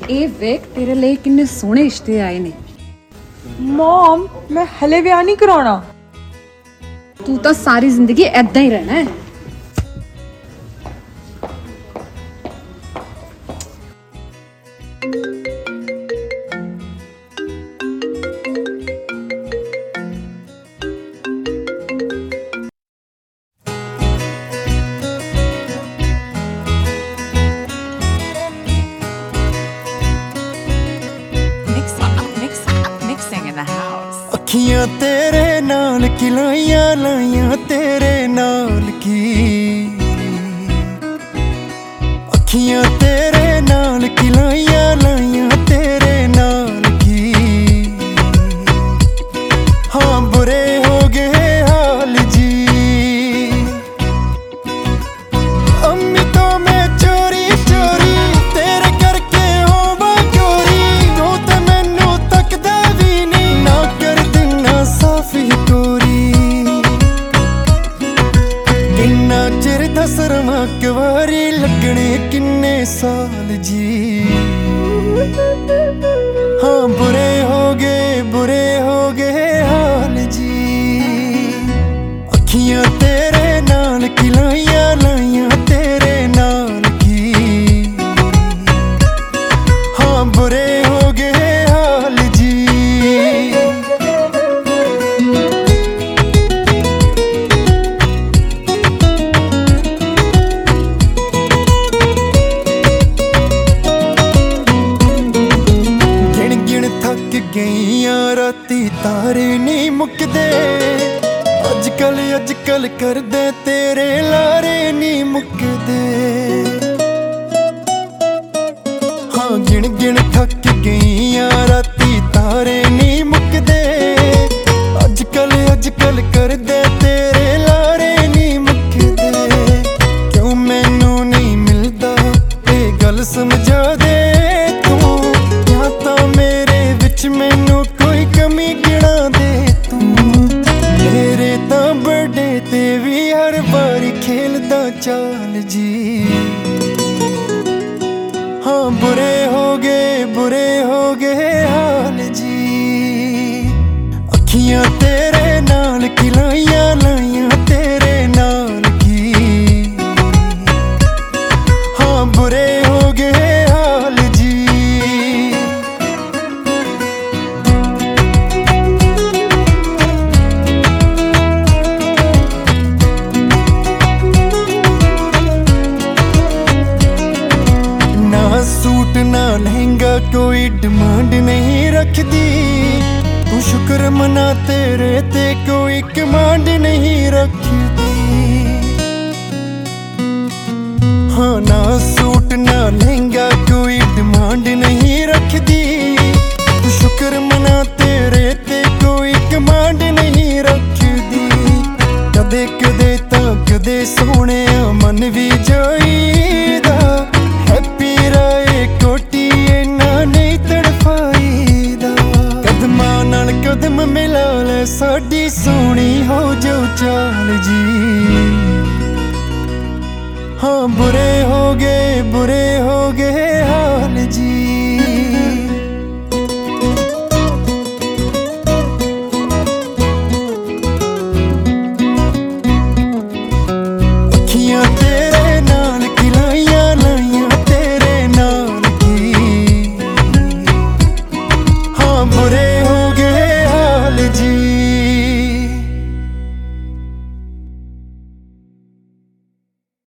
ਇਹ ਵੇਖ ਤੇਰੇ ਲਈ ਕਿੰਨੇ ਸੋਹਣੇ ਰਿਸ਼ਤੇ ਆਏ ਨੇ। ਮਮ ਮੈਂ ਹਲੇ ਵਿਆਹ ਨਹੀਂ ਕਰਾਉਣਾ। ਤੂੰ ਤਾਂ ਸਾਰੀ ਜ਼ਿੰਦਗੀ ਏਦਾਂ ਹੀ ਰਹਿਣਾ ਹੈ। ਅੱਖੀਆਂ ਤੇਰੇ ਨਾਲ ਕਿਲਾਈਆਂ ਲਾਈਆਂ ਤੇਰੇ ਨਾਲ ਕੀ, ਅੱਖੀਆਂ ਤੇਰੇ ਨਾਲ ਕਿਲਾਈਆਂ ਲਾਈਆਂ ਤੇਰੇ ਨਾਲ ਕੀ। ਹਾਂ ਬੁਰੇ ਹੋ ਗਏ ਹਾਲ ਜੀ, ਅੰਮੀ ਤੋਂ ਮੈਂ ਚੋਰੀ ਚੋਰੀ ਤੇਰੇ ਕਰਕੇ ਹੋਵਾਂ ਚੋਰੀ। ਉਹ ਤਾਂ ਮੈਨੂੰ ਤੱਕਦਾ ਵੀ ਨਹੀਂ, ਨਾ ਕਰ ਦਿਨਾ ਸਾਫ ਹੀ ਕੋਰੀ। ਕਿੰਨਾ ਚਿਰ ਦੱਸ ਰਵਾਂ ਕੁਵਾਰੀ, ਲੱਗਣੇ ਕਿੰਨੇ ਸਾਲ ਜੀ। ਹਾਂ ਬੁਰੇ ਹੋ ਗਏ ਹਾਲ ਜੀ। ਅੱਖੀਆਂ ਤੇਰੇ ਨਾਲ ਕਿਲਾਈਆਂ ਲਾਈਆਂ ਤੇਰੇ ਨਾਲ ਕੀ। ਹਾਂ ਬੁਰੇ ਹੋ ਗਏ ਹਾਲ ਜੀ। ਥੱਕ ਗਈਆਂ ਰਾਤੀ ਤਾਰੇ ਨਹੀਂ ਮੁੱਕਦੇ, ਅੱਜ ਕੱਲ ਕਰਦੇ ਤੇਰੇ ਲਾਰੇ ਨਹੀਂ ਮੁੱਕਦੇ। ਹਾਂ ਗਿਣ ਥੱਕ ਗਈਆਂ ਰਾਤੀ ਤਾਰੇ ਨਹੀਂ ਮੁੱਕਦੇ, ਅੱਜ ਕੱਲ ਕਰਦੇ ਤੇਰੇ ਲਾਰੇ ਨਹੀਂ ਮੁੱਕਦੇ। ਕਿਉਂ ਮੈਨੂੰ ਨਹੀਂ ਮਿਲਦਾ ਇਹ ਗੱਲ ਸਮਝਾ ਦੇ ਤੂੰ, ਜਾਂ ਤਾਂ ਮੇਰੇ ਵਿੱਚ ਮੈਨੂੰ ਕੋਈ ਕਮੀ ਗਿਣਾ ਦੇ ਤੂੰ। ਮੇਰੇ ਤਾਂ ਬਰਥਡੇ ਤੇ ਵੀ ਹਰ ਵਾਰੀ ਖੇਲਦਾ ਚਾਲ ਜੀ। ਹਾਂ ਬੁਰੇ ਹੋ ਗਏ ਹਾਲ ਜੀ। ਅੱਖੀਆਂ ਤੇਰੇ ਨਾਲ ਕਿਲਾਈਆਂ ਲਾਈਆਂ ਤੇਰੇ ਨਾਲ ਕੀ। ਹਾਂ ਬੁਰੇ ਹੋ ਗਏ ਹਾਲ ਜੀ। ਨਾ ਸੂਟ ਨਾ ਲਹਿੰਗਾ ਕੋਈ ਡਿਮਾਂਡ ਨਹੀਂ ਰੱਖਦੀ, ਤੂੰ ਸ਼ੁਕਰ ਮਨਾ ਤੇਰੇ ਤੇ ਕੋਈ ਕਮਾਂਡ ਨਹੀਂ ਰੱਖਦੀ। ਹਾਂ ਨਾ ਸੂਟ ਨਾ ਲਹਿੰਗਾ ਕੋਈ ਡਿਮਾਂਡ ਨਹੀਂ ਰੱਖਦੀ, ਤੂੰ ਸ਼ੁਕਰ ਮਨਾ ਤੇਰੇ ਤੇ ਕੋਈ ਕਮਾਂਡ ਨਹੀਂ ਰੱਖਦੀ। ਕਦੇ ਕਦੇ ਤਾਂ ਕਦੇ ਸੋਹਣਿਆ ਮਨ ਵੀ ਜਾਈਦਾ, ਹੈਪੀ ਰਾਏ ਕੋਟੀ ਇੰਨਾ ਨਹੀਂ ਤੜਫਾਈਦਾ। ਕਦਮਾਂ ਨਾਲ ਕਦਮ ਮਿਲਾ ਲੈ ਸਾਡੀ ਸੋਹਣੀ ਹੋ ਜੋ ਚਾਲ ਜੀ। ਹਾਂ ਬੁਰੇ ਹੋ ਗਏ ਹਾਲ ਜੀ।